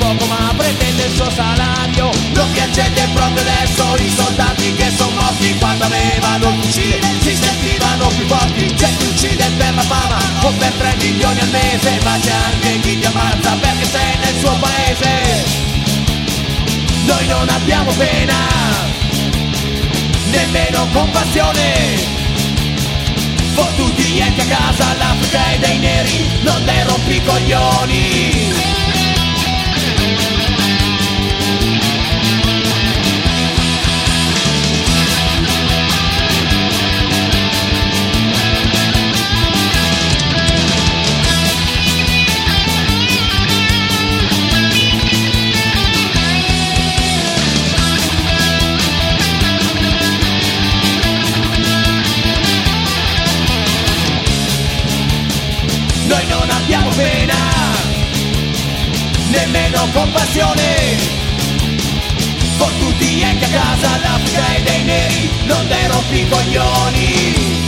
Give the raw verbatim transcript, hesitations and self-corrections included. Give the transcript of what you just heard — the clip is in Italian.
poco ma pretende il suo salario. Non mi accende proprio adesso i soldati che sono morti quando avevano il fucile, si sentivano più forti. C'è chi uccide per la fama o per tre milioni al mese, ma c'è anche chi ti ammazza perché sei nel suo paese. Noi non abbiamo pena, nemmeno compassione. Fottuti gli enti a casa, l'Africa e dei neri, non dai rompicoglioni. Noi non abbiamo pena, nemmeno compassione. Fottuti gli enti a casa, l'Africa e dei neri, non dai rompicoglioni.